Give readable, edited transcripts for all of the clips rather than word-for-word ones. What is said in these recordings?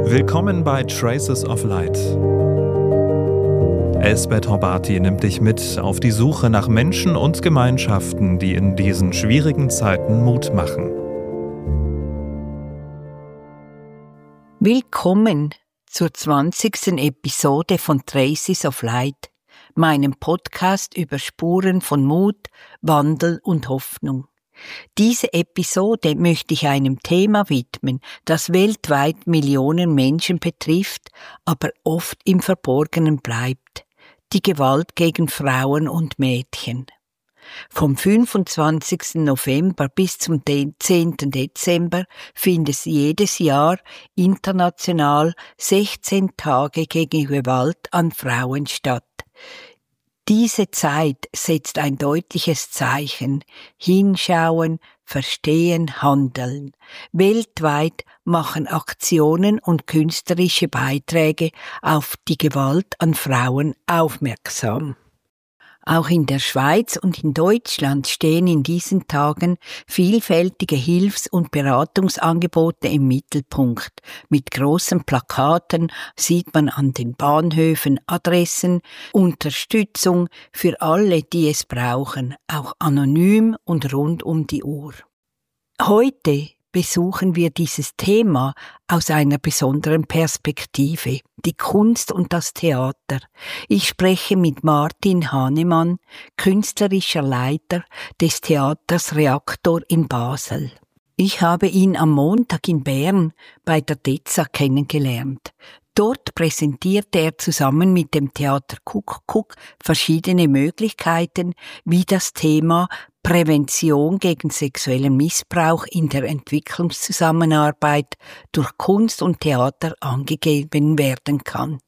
Willkommen bei Traces of Light. Elsbeth Horbati nimmt dich mit auf die Suche nach Menschen und Gemeinschaften, die in diesen schwierigen Zeiten Mut machen. Willkommen zur 20. Episode von Traces of Light, meinem Podcast über Spuren von Mut, Wandel und Hoffnung. Diese Episode möchte ich einem Thema widmen, das weltweit Millionen Menschen betrifft, aber oft im Verborgenen bleibt: die Gewalt gegen Frauen und Mädchen. Vom 25. November bis zum 10. Dezember findet jedes Jahr international 16 Tage gegen Gewalt an Frauen statt. Diese Zeit setzt ein deutliches Zeichen: Hinschauen, verstehen, handeln. Weltweit machen Aktionen und künstlerische Beiträge auf die Gewalt an Frauen aufmerksam. Auch in der Schweiz und in Deutschland stehen in diesen Tagen vielfältige Hilfs- und Beratungsangebote im Mittelpunkt. Mit großen Plakaten sieht man an den Bahnhöfen Adressen, Unterstützung für alle, die es brauchen, auch anonym und rund um die Uhr. Heute besuchen wir dieses Thema aus einer besonderen Perspektive: die Kunst und das Theater. Ich spreche mit Martin Hahnemann, künstlerischer Leiter des Theaters Reaktor in Basel. Ich habe ihn am Montag in Bern bei der DEZA kennengelernt. Dort präsentierte er zusammen mit dem Theater Kuckuck verschiedene Möglichkeiten, wie das Thema Prävention gegen sexuellen Missbrauch in der Entwicklungszusammenarbeit durch Kunst und Theater angegeben werden kann.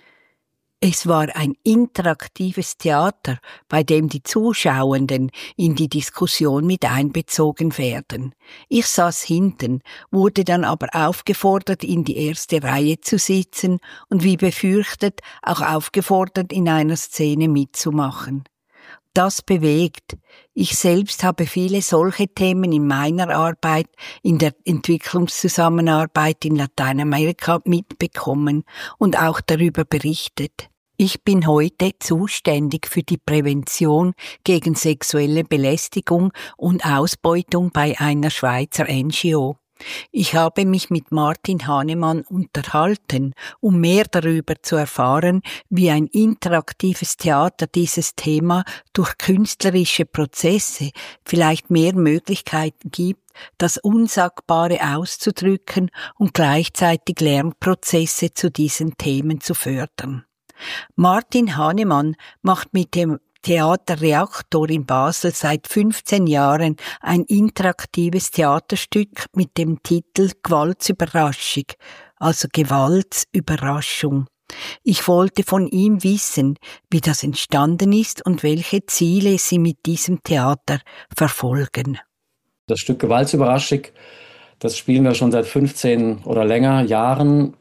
Es war ein interaktives Theater, bei dem die Zuschauenden in die Diskussion mit einbezogen werden. Ich saß hinten, wurde dann aber aufgefordert, in die erste Reihe zu sitzen und wie befürchtet auch aufgefordert, in einer Szene mitzumachen. Das bewegt. Ich selbst habe viele solche Themen in meiner Arbeit in der Entwicklungszusammenarbeit in Lateinamerika mitbekommen und auch darüber berichtet. Ich bin heute zuständig für die Prävention gegen sexuelle Belästigung und Ausbeutung bei einer Schweizer NGO. Ich habe mich mit Martin Hahnemann unterhalten, um mehr darüber zu erfahren, wie ein interaktives Theater dieses Thema durch künstlerische Prozesse vielleicht mehr Möglichkeiten gibt, das Unsagbare auszudrücken und gleichzeitig Lernprozesse zu diesen Themen zu fördern. Martin Hahnemann macht mit dem Theater Reaktor in Basel seit 15 Jahren ein interaktives Theaterstück mit dem Titel Gewaltsüberraschung, also Gewaltsüberraschung. Ich wollte von ihm wissen, wie das entstanden ist und welche Ziele Sie mit diesem Theater verfolgen. Das Stück Gewaltsüberraschung, das spielen wir schon seit 15 oder länger Jahren.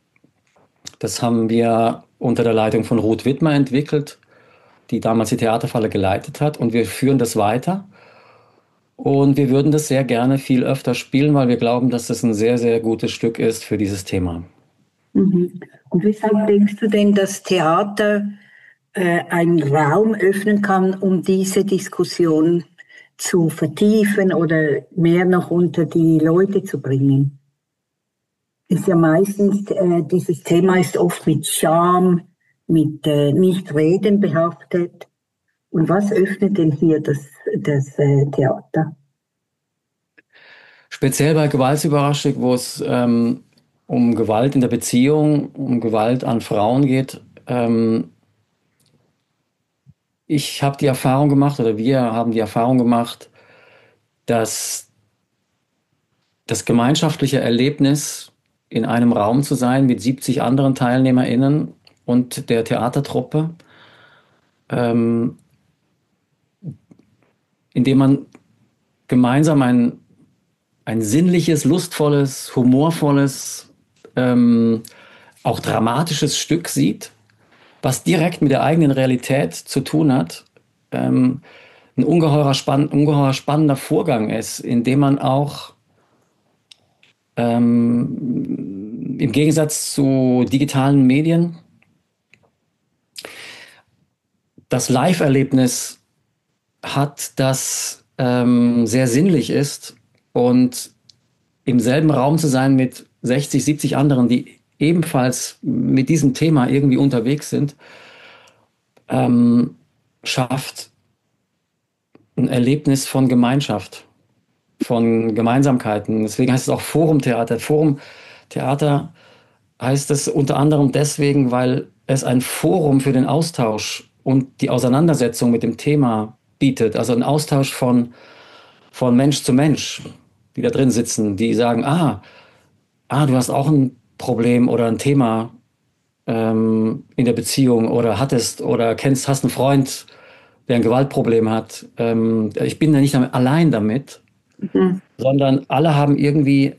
Das haben wir unter der Leitung von Ruth Wittmer entwickelt, die damals die Theaterfalle geleitet hat, und wir führen das weiter. Und wir würden das sehr gerne viel öfter spielen, weil wir glauben, dass das ein sehr, sehr gutes Stück ist für dieses Thema. Und weshalb denkst du denn, dass Theater einen Raum öffnen kann, um diese Diskussion zu vertiefen oder mehr noch unter die Leute zu bringen? Ist ja meistens, dieses Thema ist oft mit Scham, mit Nichtreden behaftet. Und was öffnet denn hier das Theater? Speziell bei Gewaltsüberraschung, wo es um Gewalt in der Beziehung, um Gewalt an Frauen geht. Ich habe die Erfahrung gemacht, oder wir haben die Erfahrung gemacht, dass das gemeinschaftliche Erlebnis, in einem Raum zu sein mit 70 anderen TeilnehmerInnen und der Theatertruppe, indem man gemeinsam ein sinnliches, lustvolles, humorvolles, auch dramatisches Stück sieht, was direkt mit der eigenen Realität zu tun hat, ein ungeheuer spannender Vorgang ist, in dem man auch im Gegensatz zu digitalen Medien, das Live-Erlebnis hat, das sehr sinnlich ist, und im selben Raum zu sein mit 60, 70 anderen, die ebenfalls mit diesem Thema irgendwie unterwegs sind, schafft ein Erlebnis von Gemeinschaft, von Gemeinsamkeiten. Deswegen heißt es auch Forumtheater. Forumtheater heißt es unter anderem deswegen, weil es ein Forum für den Austausch und die Auseinandersetzung mit dem Thema bietet. Also ein Austausch von Mensch zu Mensch, die da drin sitzen, die sagen, du hast auch ein Problem oder ein Thema in der Beziehung oder hattest oder hast einen Freund, der ein Gewaltproblem hat. Ich bin da nicht allein damit, sondern alle haben irgendwie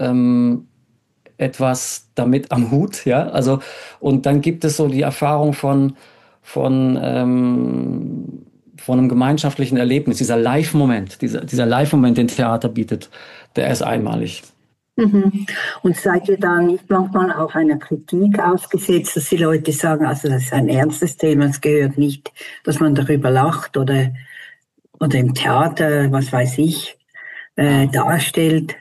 etwas damit am Hut, ja. Also, und dann gibt es so die Erfahrung von, von einem gemeinschaftlichen Erlebnis, dieser Live-Moment, dieser Live-Moment, den Theater bietet, der ist einmalig. Mhm. Und seid ihr da nicht manchmal auch einer Kritik ausgesetzt, dass die Leute sagen, also das ist ein ernstes Thema, es gehört nicht, dass man darüber lacht oder im Theater, was weiß ich, darstellt?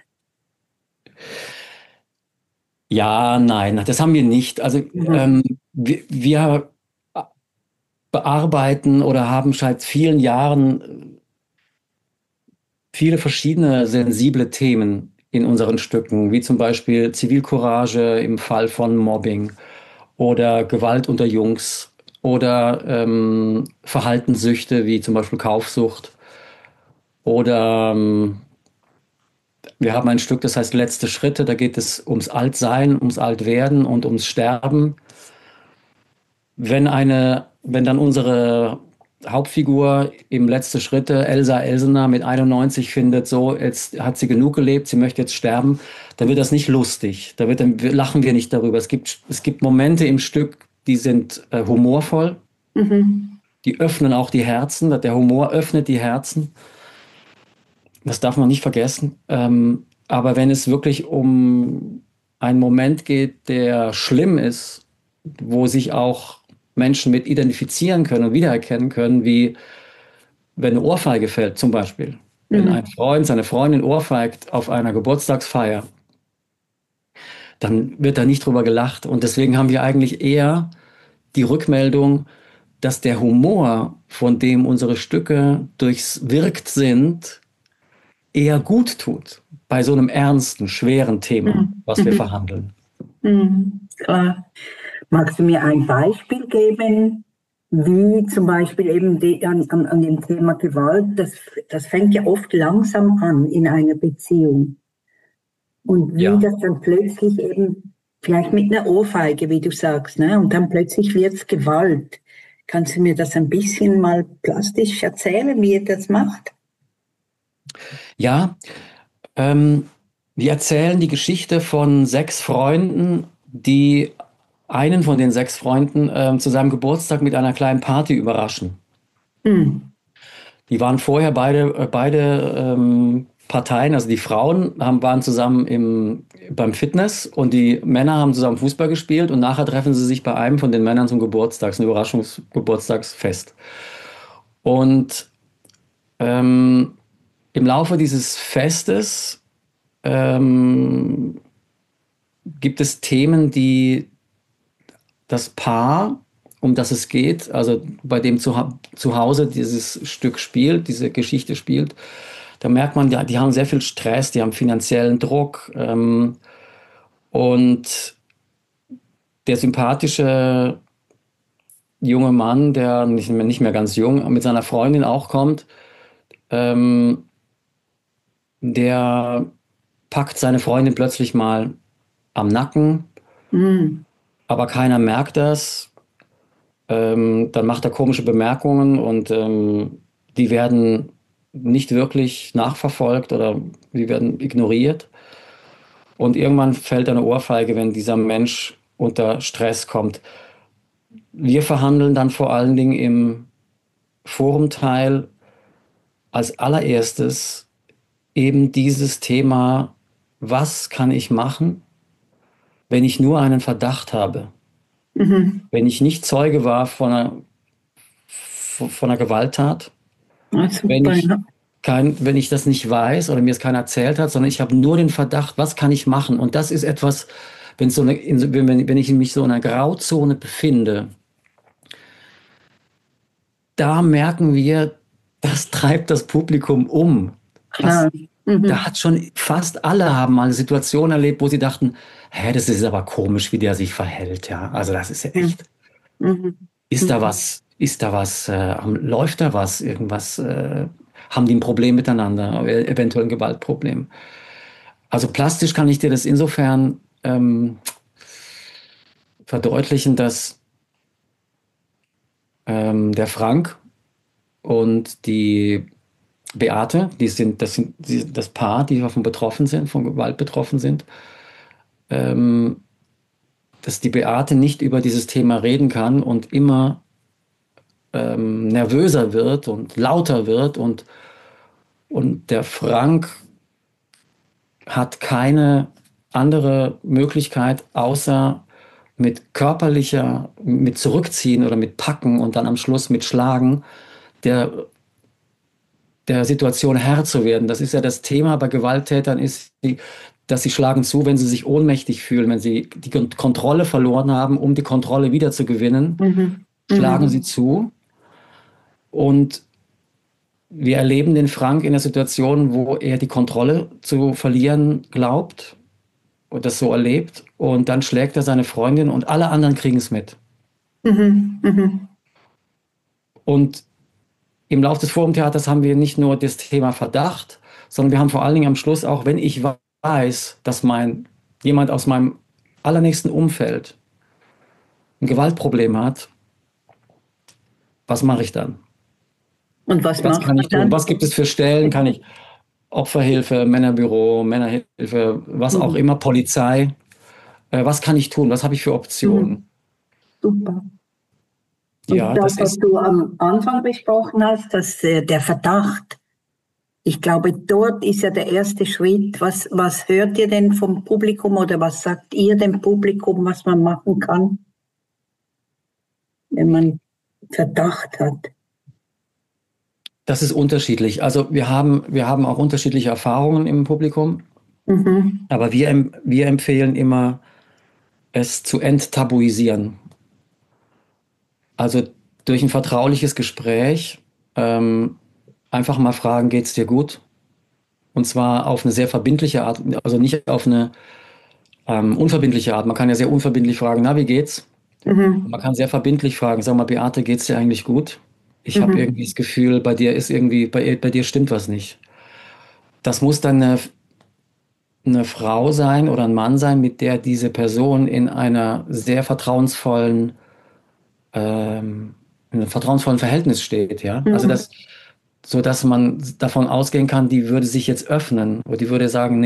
Ja, nein, das haben wir nicht. Also wir bearbeiten oder haben seit vielen Jahren viele verschiedene sensible Themen in unseren Stücken, wie zum Beispiel Zivilcourage im Fall von Mobbing oder Gewalt unter Jungs oder Verhaltenssüchte wie zum Beispiel Kaufsucht oder wir haben ein Stück, das heißt Letzte Schritte, da geht es ums Altsein, ums Altwerden und ums Sterben. Wenn dann unsere Hauptfigur im Letzte Schritte, Elsa Elsener mit 91 findet, so, jetzt hat sie genug gelebt, sie möchte jetzt sterben, dann wird das nicht lustig. Dann lachen wir nicht darüber. Es gibt Momente im Stück, die sind humorvoll, die öffnen auch die Herzen. Der Humor öffnet die Herzen. Das darf man nicht vergessen. Aber wenn es wirklich um einen Moment geht, der schlimm ist, wo sich auch Menschen mit identifizieren können und wiedererkennen können, wie wenn eine Ohrfeige fällt, zum Beispiel. Wenn ein Freund seine Freundin ohrfeigt auf einer Geburtstagsfeier, dann wird da nicht drüber gelacht. Und deswegen haben wir eigentlich eher die Rückmeldung, dass der Humor, von dem unsere Stücke durchwirkt sind, eher gut tut bei so einem ernsten, schweren Thema, was wir verhandeln. Klar. Magst du mir ein Beispiel geben, wie zum Beispiel eben an dem Thema Gewalt, das fängt ja oft langsam an in einer Beziehung. Und wie das dann plötzlich eben, vielleicht mit einer Ohrfeige, wie du sagst, ne? Und dann plötzlich wird es Gewalt. Kannst du mir das ein bisschen mal plastisch erzählen, wie ihr das macht? Ja, wir erzählen die Geschichte von 6 Freunden, die einen von den 6 Freunden zu seinem Geburtstag mit einer kleinen Party überraschen. Die waren vorher beide Parteien, also die Frauen waren zusammen beim Fitness und die Männer haben zusammen Fußball gespielt und nachher treffen sie sich bei einem von den Männern zum Geburtstag, ein Überraschungsgeburtstagsfest. Und im Laufe dieses Festes gibt es Themen, die das Paar, um das es geht, also bei dem zu Hause dieses Stück spielt, diese Geschichte spielt, da merkt man, die haben sehr viel Stress, die haben finanziellen Druck und der sympathische junge Mann, der nicht mehr ganz jung, mit seiner Freundin auch kommt, der packt seine Freundin plötzlich mal am Nacken, aber keiner merkt das. Dann macht er komische Bemerkungen und die werden nicht wirklich nachverfolgt oder die werden ignoriert. Und irgendwann fällt eine Ohrfeige, wenn dieser Mensch unter Stress kommt. Wir verhandeln dann vor allen Dingen im Forumteil als allererstes eben dieses Thema, was kann ich machen, wenn ich nur einen Verdacht habe, wenn ich nicht Zeuge war von einer Gewalttat, Ah, wenn super, ich ja. wenn ich das nicht weiß oder mir es keiner erzählt hat, sondern ich habe nur den Verdacht, was kann ich machen? Und das ist etwas, wenn ich mich so in einer Grauzone befinde, da merken wir, das treibt das Publikum um. Das, Klar. da hat schon fast alle haben mal eine Situation erlebt, wo sie dachten, hä, das ist aber komisch, wie der sich verhält, ja. Also das ist ja Mhm. echt. Mhm. Ist da was, läuft da was, irgendwas, haben die ein Problem miteinander, eventuell ein Gewaltproblem. Also plastisch kann ich dir das insofern verdeutlichen, dass der Frank und die Beate, das Paar, die davon betroffen sind, von Gewalt betroffen sind, ähm, dass die Beate nicht über dieses Thema reden kann und immer nervöser wird und lauter wird und der Frank hat keine andere Möglichkeit, außer mit Zurückziehen oder mit Packen und dann am Schluss mit Schlagen, der, der Situation Herr zu werden. Das ist ja das Thema bei Gewalttätern, dass sie schlagen zu, wenn sie sich ohnmächtig fühlen, wenn sie die Kontrolle verloren haben, um die Kontrolle wieder zu gewinnen, Mhm. schlagen Mhm. sie zu. Und wir erleben den Frank in der Situation, wo er die Kontrolle zu verlieren glaubt und das so erlebt. Und dann schlägt er seine Freundin und alle anderen kriegen es mit. Mhm. Mhm. Und im Laufe des Forumtheaters haben wir nicht nur das Thema Verdacht, sondern wir haben vor allen Dingen am Schluss auch, wenn ich weiß, dass jemand aus meinem allernächsten Umfeld ein Gewaltproblem hat, was mache ich dann? Und was Was macht kann man ich tun? dann? Was gibt es für Stellen? Kann ich Opferhilfe, Männerbüro, Männerhilfe, was auch Mhm. immer, Polizei? Was kann ich tun? Was habe ich für Mhm. Optionen? Super. Und Ja, das, das was ist, du am Anfang besprochen hast, dass der Verdacht, ich glaube, dort ist ja der erste Schritt. Was hört ihr denn vom Publikum oder was sagt ihr dem Publikum, was man machen kann, wenn man Verdacht hat? das ist unterschiedlich. Also wir haben auch unterschiedliche Erfahrungen im Publikum, Mhm. aber wir empfehlen immer, es zu enttabuisieren. Also durch ein vertrauliches Gespräch einfach mal fragen, geht's dir gut? Und zwar auf eine sehr verbindliche Art, also nicht auf eine unverbindliche Art. Man kann ja sehr unverbindlich fragen, na, wie geht's? Und Mhm. man kann sehr verbindlich fragen, sag mal, Beate, geht's dir eigentlich gut? Ich habe Mhm. irgendwie das Gefühl, bei dir stimmt was nicht. Das muss dann eine Frau sein oder ein Mann sein, mit der diese Person in einem vertrauensvollen Verhältnis steht, ja. Also Mhm. so dass man davon ausgehen kann, die würde sich jetzt öffnen oder die würde sagen,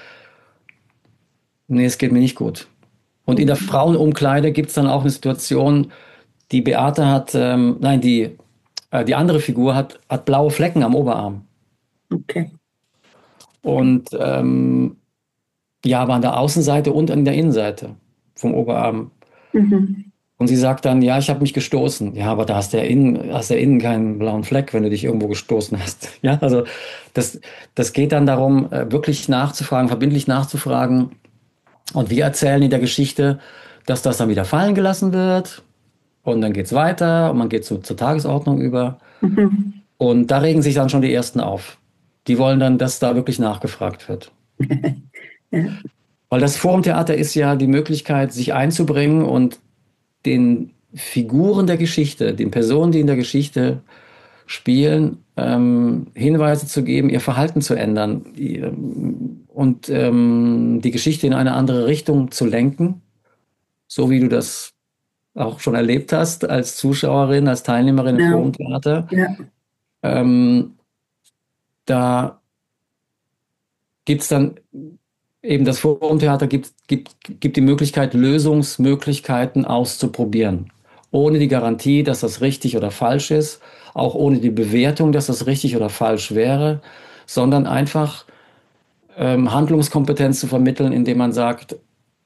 nee, es geht mir nicht gut. Und in der Mhm. Frauenumkleide gibt es dann auch eine Situation, die Beate hat, nein, die andere Figur hat blaue Flecken am Oberarm. Okay. Und ja, aber an der Außenseite und an der Innenseite vom Oberarm. Mhm. Und sie sagt dann, ja, ich habe mich gestoßen. Ja, aber da hast du ja innen keinen blauen Fleck, wenn du dich irgendwo gestoßen hast. Ja, also das, das geht dann darum, wirklich nachzufragen, verbindlich nachzufragen. Und wir erzählen in der Geschichte, dass das dann wieder fallen gelassen wird. Und dann geht's weiter und man geht zur Tagesordnung über. Mhm. Und da regen sich dann schon die Ersten auf. Die wollen dann, dass da wirklich nachgefragt wird. Ja. Weil das Forumtheater ist ja die Möglichkeit, sich einzubringen und den Figuren der Geschichte, den Personen, die in der Geschichte spielen, Hinweise zu geben, ihr Verhalten zu ändern und die Geschichte in eine andere Richtung zu lenken, so wie du das auch schon erlebt hast als Zuschauerin, als Teilnehmerin im Genau. Forumtheater. Ja. Ähm, da gibt es dann eben das Forumtheater gibt die Möglichkeit, Lösungsmöglichkeiten auszuprobieren. Ohne die Garantie, dass das richtig oder falsch ist, auch ohne die Bewertung, dass das richtig oder falsch wäre, sondern einfach Handlungskompetenz zu vermitteln, indem man sagt,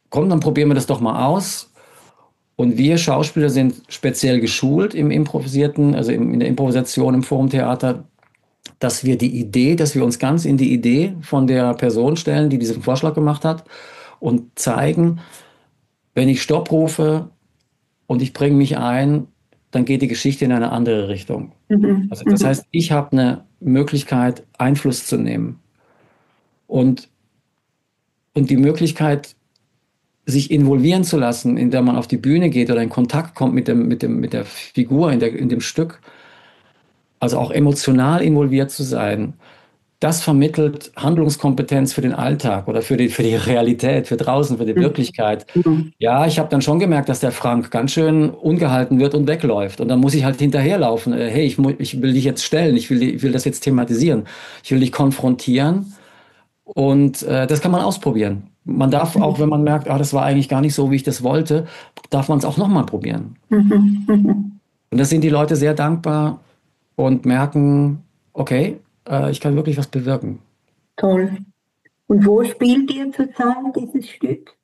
komm, dann probieren wir das doch mal aus. Und wir Schauspieler sind speziell geschult im Improvisierten, also in der Improvisation im Forumtheater, dass wir uns ganz in die Idee von der Person stellen, die diesen Vorschlag gemacht hat und zeigen, wenn ich Stopp rufe und ich bringe mich ein, dann geht die Geschichte in eine andere Richtung. Also das heißt, ich habe eine Möglichkeit, Einfluss zu nehmen und die Möglichkeit, sich involvieren zu lassen, indem man auf die Bühne geht oder in Kontakt kommt mit der Figur in dem Stück, also auch emotional involviert zu sein, das vermittelt Handlungskompetenz für den Alltag oder für die Realität, für draußen, für die Wirklichkeit. Ja, ich habe dann schon gemerkt, dass der Frank ganz schön ungehalten wird und wegläuft. Und dann muss ich halt hinterherlaufen. Hey, ich will dich jetzt stellen, ich will das jetzt thematisieren, ich will dich konfrontieren. Und das kann man ausprobieren. Man darf auch, wenn man merkt, das war eigentlich gar nicht so, wie ich das wollte, darf man es auch nochmal probieren. Und das sind die Leute sehr dankbar und merken, okay, ich kann wirklich was bewirken. Toll. Und wo spielt ihr zurzeit dieses Stück?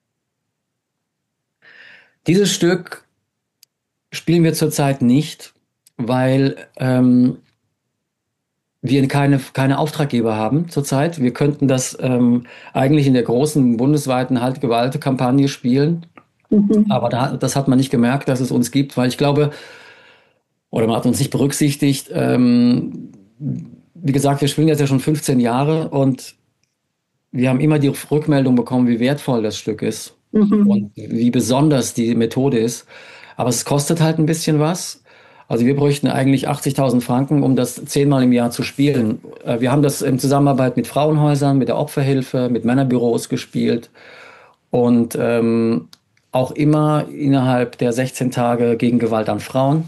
Dieses Stück spielen wir zurzeit nicht, weil wir keine Auftraggeber haben zurzeit. Wir könnten das eigentlich in der großen bundesweiten Halt-Gewalt-Kampagne spielen. Aber das hat man nicht gemerkt, dass es uns gibt, weil ich glaube, oder man hat uns nicht berücksichtigt. Wie gesagt, wir spielen jetzt ja schon 15 Jahre und wir haben immer die Rückmeldung bekommen, wie wertvoll das Stück ist und wie besonders die Methode ist. Aber es kostet halt ein bisschen was. Also wir bräuchten eigentlich 80.000 Franken, um das 10-mal im Jahr zu spielen. Wir haben das in Zusammenarbeit mit Frauenhäusern, mit der Opferhilfe, mit Männerbüros gespielt und auch immer innerhalb der 16 Tage gegen Gewalt an Frauen.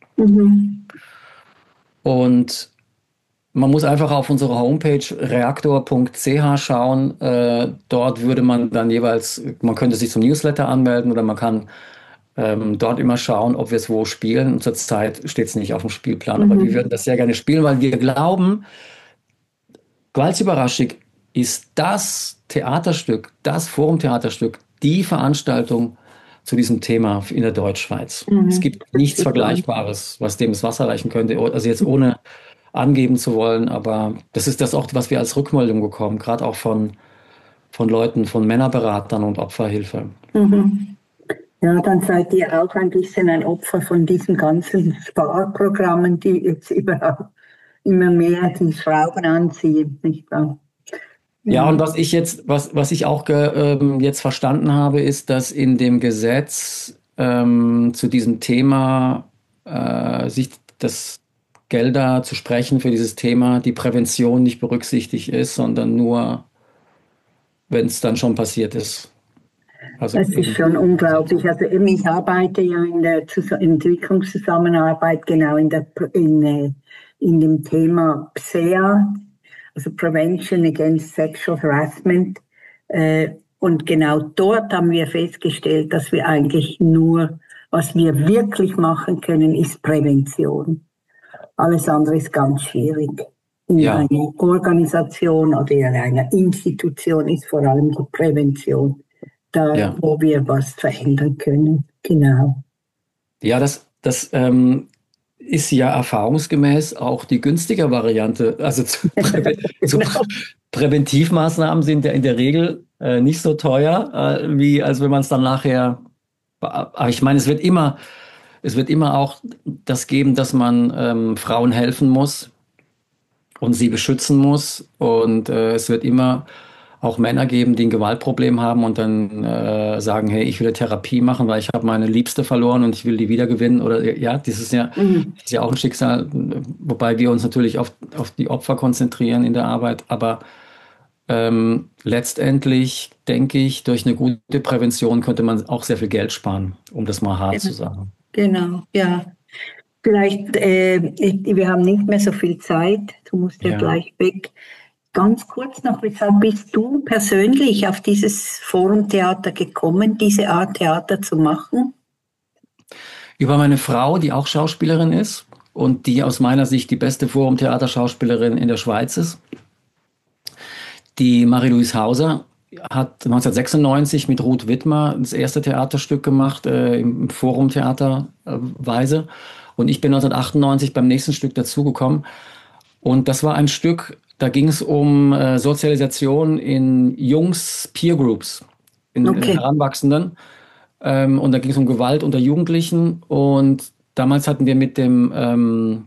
Und man muss einfach auf unsere Homepage reaktor.ch schauen. Dort würde man dann jeweils, man könnte sich zum Newsletter anmelden oder man kann dort immer schauen, ob wir es wo spielen. Und zurzeit steht es nicht auf dem Spielplan, aber wir würden das sehr gerne spielen, weil wir glauben, Gewaltüberraschung ist das Theaterstück, das Forumtheaterstück, die Veranstaltung zu diesem Thema in der Deutschschweiz. Es gibt nichts Vergleichbares, was dem das Wasser reichen könnte. Also jetzt ohne angeben zu wollen, aber das ist das auch, was wir als Rückmeldung bekommen, gerade auch von Leuten, von Männerberatern und Opferhilfe. Ja, dann seid ihr auch ein bisschen ein Opfer von diesen ganzen Sparprogrammen, die jetzt überall immer mehr die Schrauben anziehen, nicht wahr? Ja, und was ich auch jetzt verstanden habe, ist, dass in dem Gesetz zu diesem Thema sich das Gelder zu sprechen für dieses Thema, die Prävention nicht berücksichtigt ist, sondern nur, wenn es dann schon passiert ist. Also das ist schon unglaublich. Also ich arbeite ja in der Entwicklungszusammenarbeit genau in dem Thema PSEA, also Prevention Against Sexual Harassment. Und genau dort haben wir festgestellt, dass wir eigentlich nur, was wir wirklich machen können, ist Prävention. Alles andere ist ganz schwierig. In einer Organisation oder in einer Institution ist vor allem die Prävention da, wo wir was verändern können. Genau. Ja, das ist ja erfahrungsgemäß auch die günstige Variante. Also Präventivmaßnahmen sind ja in der Regel nicht so teuer, als wenn man es dann nachher. Aber ich meine, es wird immer auch das geben, dass man Frauen helfen muss und sie beschützen muss. Und es wird immer auch Männer geben, die ein Gewaltproblem haben und dann sagen, hey, ich will eine Therapie machen, weil ich habe meine Liebste verloren und ich will die wiedergewinnen. Oder ja, das ist ja auch ein Schicksal, wobei wir uns natürlich auf die Opfer konzentrieren in der Arbeit. Aber letztendlich denke ich, durch eine gute Prävention könnte man auch sehr viel Geld sparen, um das mal hart zu sagen. Genau, ja. Vielleicht, wir haben nicht mehr so viel Zeit, du musst ja gleich weg. Ganz kurz noch, weshalb bist du persönlich auf dieses Forumtheater gekommen, diese Art Theater zu machen? Über meine Frau, die auch Schauspielerin ist und die aus meiner Sicht die beste Forumtheaterschauspielerin in der Schweiz ist. Die Marie-Louise Hauser hat 1996 mit Ruth Widmer das erste Theaterstück gemacht, im Forum Theaterweise. Und ich bin 1998 beim nächsten Stück dazugekommen. Und das war ein Stück, da ging es um Sozialisation in Jungs Peer Groups, in Heranwachsenden. Und da ging es um Gewalt unter Jugendlichen. Und damals hatten wir mit einem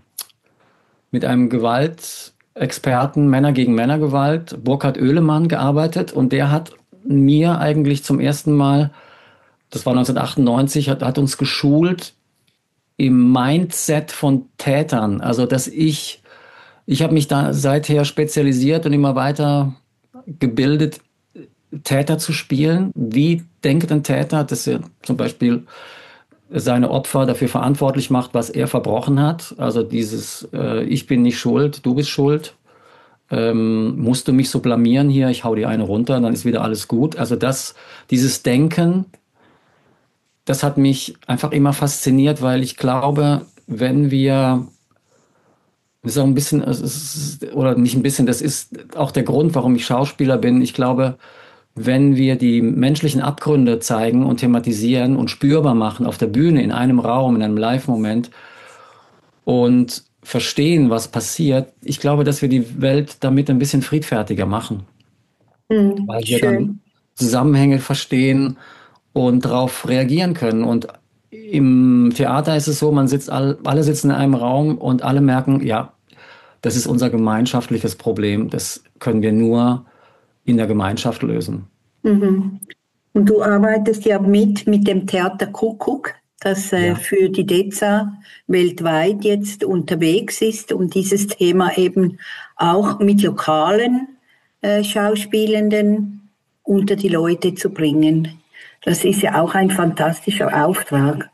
Gewaltexperten, Männer gegen Männergewalt, Burkhard Oehlemann, gearbeitet. Und der hat mir eigentlich zum ersten Mal, das war 1998, hat uns geschult im Mindset von Tätern. Also, dass ich habe mich da seither spezialisiert und immer weiter gebildet, Täter zu spielen. Wie denkt ein Täter, dass er zum Beispiel seine Opfer dafür verantwortlich macht, was er verbrochen hat? Also dieses ich bin nicht schuld, du bist schuld. Musst du mich so blamieren hier, ich hau dir eine runter, dann ist wieder alles gut. Also dieses Denken, das hat mich einfach immer fasziniert, weil ich glaube, wenn wir, das ist auch ein bisschen, oder nicht ein bisschen, das ist auch der Grund, warum ich Schauspieler bin. Ich glaube, wenn wir die menschlichen Abgründe zeigen und thematisieren und spürbar machen auf der Bühne, in einem Raum, in einem Live-Moment und verstehen, was passiert, ich glaube, dass wir die Welt damit ein bisschen friedfertiger machen. Weil wir dann Zusammenhänge verstehen und darauf reagieren können. Und im Theater ist es so, alle sitzen in einem Raum und alle merken, ja, das ist unser gemeinschaftliches Problem. Das können wir nur in der Gemeinschaft lösen. Mhm. Und du arbeitest ja mit dem Theater Kuckuck, das für die DEZA weltweit jetzt unterwegs ist, um dieses Thema eben auch mit lokalen Schauspielenden unter die Leute zu bringen. Das ist ja auch ein fantastischer Auftrag,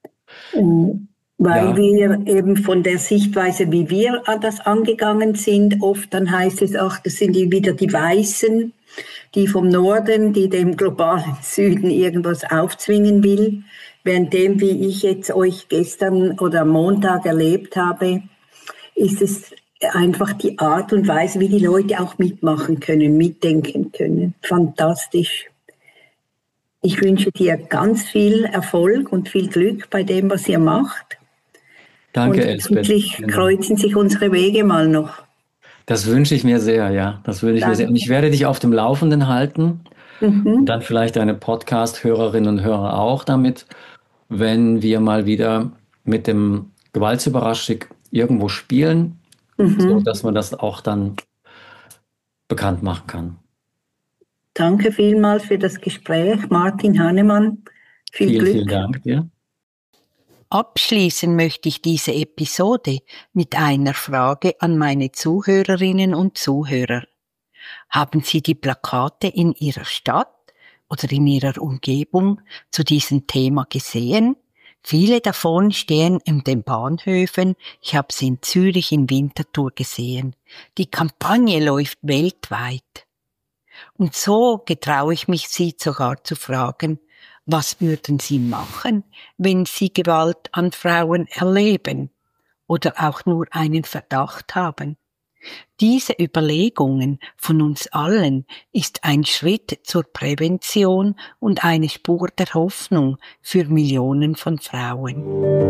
weil wir eben von der Sichtweise, wie wir das angegangen sind, oft dann heißt es, ach, das sind wieder die Weißen, die vom Norden, die dem globalen Süden irgendwas aufzwingen will, währenddem, wie ich jetzt euch gestern oder am Montag erlebt habe, ist es einfach die Art und Weise, wie die Leute auch mitmachen können, mitdenken können. Fantastisch. Ich wünsche dir ganz viel Erfolg und viel Glück bei dem, was ihr macht. Danke, und Elsbeth. Hoffentlich kreuzen sich unsere Wege mal noch. Das wünsche ich mir sehr, ja. Das wünsche ich mir sehr. Und ich werde dich auf dem Laufenden halten. Und dann vielleicht deine Podcast-Hörerinnen und Hörer auch damit, wenn wir mal wieder mit dem Gewaltsüberraschig irgendwo spielen, so dass man das auch dann bekannt machen kann. Danke vielmals für das Gespräch, Martin Hannemann. Viel Glück. Vielen Dank dir. Abschließen möchte ich diese Episode mit einer Frage an meine Zuhörerinnen und Zuhörer. Haben Sie die Plakate in Ihrer Stadt oder in Ihrer Umgebung zu diesem Thema gesehen? Viele davon stehen in den Bahnhöfen. Ich habe sie in Zürich in Winterthur gesehen. Die Kampagne läuft weltweit. Und so getraue ich mich, Sie sogar zu fragen, was würden Sie machen, wenn Sie Gewalt an Frauen erleben oder auch nur einen Verdacht haben? Diese Überlegungen von uns allen ist ein Schritt zur Prävention und eine Spur der Hoffnung für Millionen von Frauen.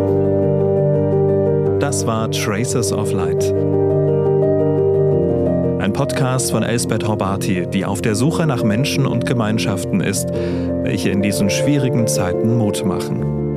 Das war Traces of Light. Ein Podcast von Elsbeth Horbati, die auf der Suche nach Menschen und Gemeinschaften ist, welche in diesen schwierigen Zeiten Mut machen.